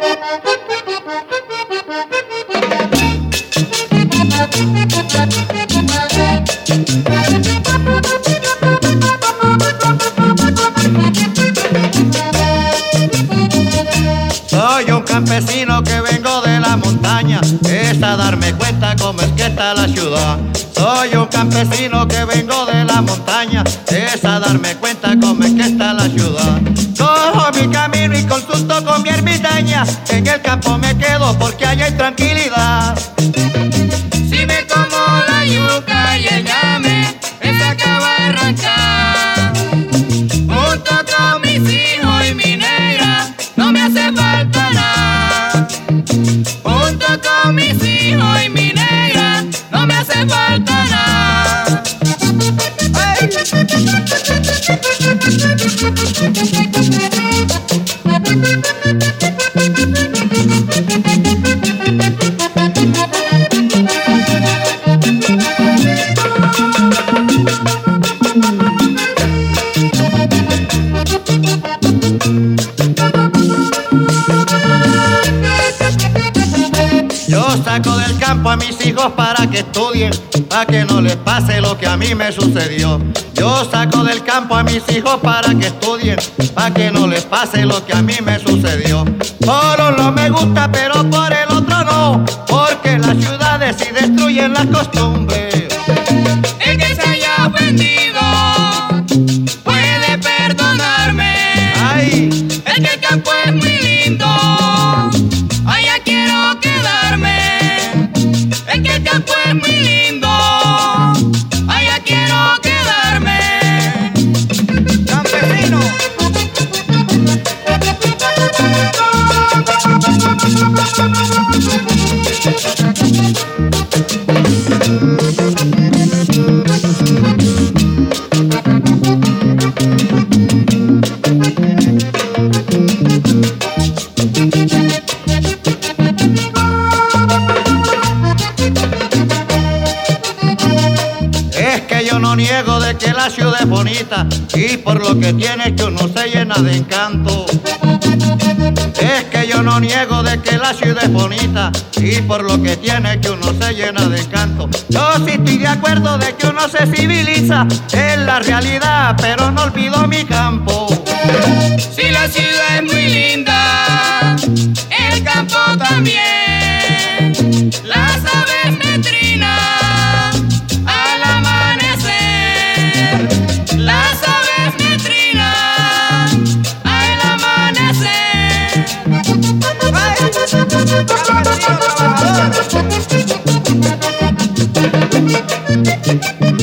Soy un campesino que vengo de la montaña, es a darme cuenta cómo es que está la ciudad. Soy un campesino que vengo de la montaña, es a darme cuenta cómo es que está la ciudad. Cojo mi camino y consulto con mi ermitaña, en el campo me quedo porque allá hay tranquilidad. Si me como la yuca y el llame, me acaba de arrancar. Junto con mis hijos y mi negra, no me hace falta nada. Junto con mis hijos y mi negra, no me hace falta nada. ¡Ay! Yo saco del campo a mis hijos para que estudien, para que no les pase lo que a mí me sucedió. Yo saco del campo a mis hijos para que estudien, para que no les pase lo que a mí me sucedió. Por uno me gusta, pero por el otro no, porque las ciudades sí destruyen las costumbres. El que se haya ofendido puede perdonarme. Ay, Es que el campo es muy lindo, allá quiero quedarme. Es que el campo es muy lindo, allá quiero quedarme. campesino. Es que yo no niego de que la ciudad es bonita y por lo que tiene que uno se llena de encanto. Es que yo no niego de que la ciudad es bonita y por lo que tiene que uno se llena de encanto. Yo sí estoy de acuerdo de que uno se civiliza, es la realidad, pero no olvido mi campo. Si la ciudad es muy linda, el campo también. Las aves me trinan al amanecer. Las aves me trinan al amanecer. Campesino trabajador.